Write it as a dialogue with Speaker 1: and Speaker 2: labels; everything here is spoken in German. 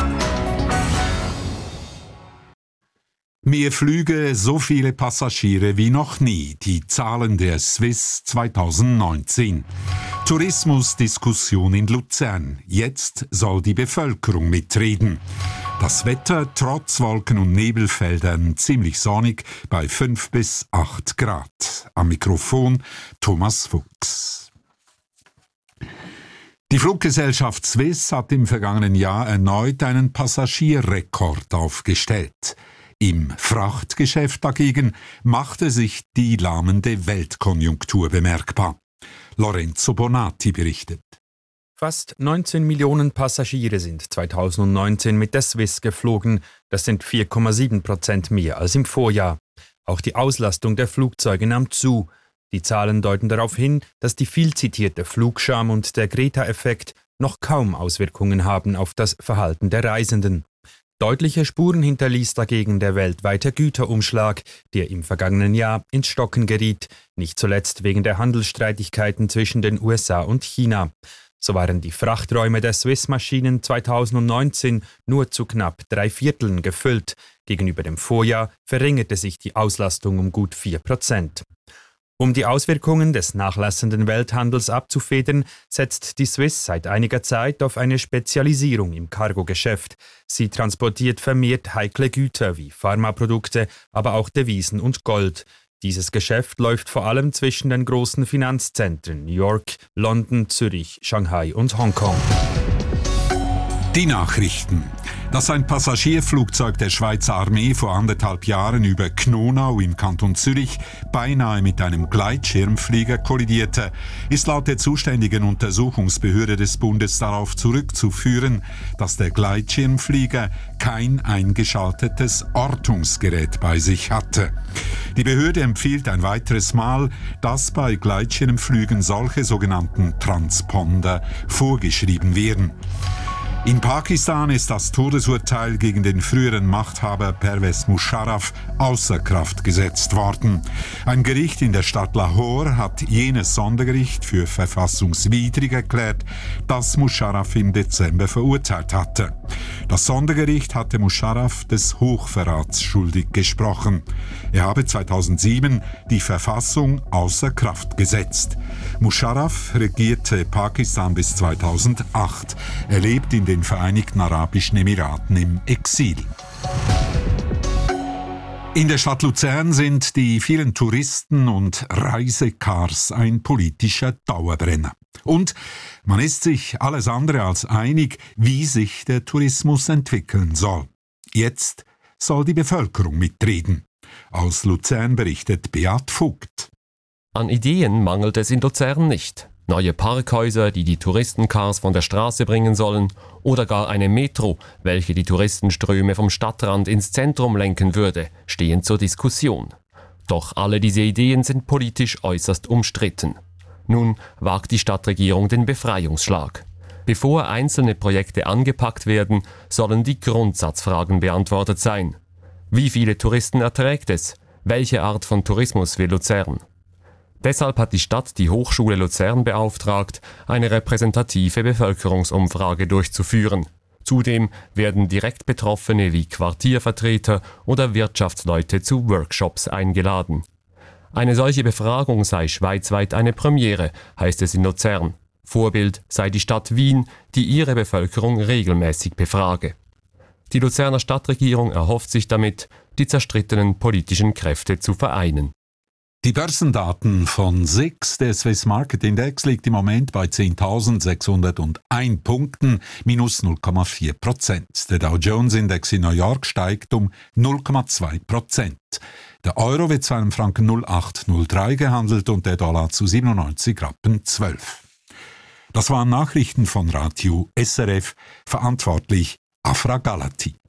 Speaker 1: Mehr Flüge, so viele Passagiere wie noch nie. Die Zahlen der Swiss 2019. Tourismusdiskussion in Luzern. Jetzt soll die Bevölkerung mitreden. Das Wetter trotz Wolken- und Nebelfeldern ziemlich sonnig bei 5 bis 8 Grad. Am Mikrofon Thomas Fuchs. Die Fluggesellschaft Swiss hat im vergangenen Jahr erneut einen Passagierrekord aufgestellt. Im Frachtgeschäft dagegen machte sich die lahmende Weltkonjunktur bemerkbar. Lorenzo Bonatti berichtet.
Speaker 2: Fast 19 Millionen Passagiere sind 2019 mit der Swiss geflogen. Das sind 4,7% mehr als im Vorjahr. Auch die Auslastung der Flugzeuge nahm zu. Die Zahlen deuten darauf hin, dass die viel zitierte Flugscham und der Greta-Effekt noch kaum Auswirkungen haben auf das Verhalten der Reisenden. Deutliche Spuren hinterließ dagegen der weltweite Güterumschlag, der im vergangenen Jahr ins Stocken geriet, nicht zuletzt wegen der Handelsstreitigkeiten zwischen den USA und China. So waren die Frachträume der Swiss-Maschinen 2019 nur zu knapp 3/4 gefüllt. Gegenüber dem Vorjahr verringerte sich die Auslastung um gut 4%. Um die Auswirkungen des nachlassenden Welthandels abzufedern, setzt die Swiss seit einiger Zeit auf eine Spezialisierung im Cargogeschäft. Sie transportiert vermehrt heikle Güter wie Pharmaprodukte, aber auch Devisen und Gold. Dieses Geschäft läuft vor allem zwischen den großen Finanzzentren New York, London, Zürich, Shanghai und Hongkong.
Speaker 1: Die Nachrichten. Dass ein Passagierflugzeug der Schweizer Armee vor 1,5 Jahren über Knonau im Kanton Zürich beinahe mit einem Gleitschirmflieger kollidierte, ist laut der zuständigen Untersuchungsbehörde des Bundes darauf zurückzuführen, dass der Gleitschirmflieger kein eingeschaltetes Ortungsgerät bei sich hatte. Die Behörde empfiehlt ein weiteres Mal, dass bei Gleitschirmflügen solche sogenannten Transponder vorgeschrieben werden. In Pakistan ist das Todesurteil gegen den früheren Machthaber Pervez Musharraf außer Kraft gesetzt worden. Ein Gericht in der Stadt Lahore hat jenes Sondergericht für verfassungswidrig erklärt, das Musharraf im Dezember verurteilt hatte. Das Sondergericht hatte Musharraf des Hochverrats schuldig gesprochen. Er habe 2007 die Verfassung außer Kraft gesetzt. Musharraf regierte Pakistan bis 2008. Er lebt in den Vereinigten Arabischen Emiraten im Exil. In der Stadt Luzern sind die vielen Touristen und Reisecars ein politischer Dauerbrenner. Und man ist sich alles andere als einig, wie sich der Tourismus entwickeln soll. Jetzt soll die Bevölkerung mitreden. Aus Luzern berichtet Beat Vogt.
Speaker 3: An Ideen mangelt es in Luzern nicht. Neue Parkhäuser, die die Touristencars von der Straße bringen sollen, oder gar eine Metro, welche die Touristenströme vom Stadtrand ins Zentrum lenken würde, stehen zur Diskussion. Doch alle diese Ideen sind politisch äußerst umstritten. Nun wagt die Stadtregierung den Befreiungsschlag. Bevor einzelne Projekte angepackt werden, sollen die Grundsatzfragen beantwortet sein. Wie viele Touristen erträgt es? Welche Art von Tourismus will Luzern? Deshalb hat die Stadt die Hochschule Luzern beauftragt, eine repräsentative Bevölkerungsumfrage durchzuführen. Zudem werden direkt Betroffene wie Quartiervertreter oder Wirtschaftsleute zu Workshops eingeladen. Eine solche Befragung sei schweizweit eine Premiere, heißt es in Luzern. Vorbild sei die Stadt Wien, die ihre Bevölkerung regelmäßig befrage. Die Luzerner Stadtregierung erhofft sich damit, die zerstrittenen politischen Kräfte zu vereinen.
Speaker 1: Die Börsendaten von SIX, der Swiss Market Index, liegt im Moment bei 10.601 Punkten, minus 0,4%. Der Dow Jones Index in New York steigt um 0,2%. Der Euro wird zu einem Franken 0,803 gehandelt und der Dollar zu 97,12 Rappen. Das waren Nachrichten von Radio SRF, verantwortlich Afra Galati.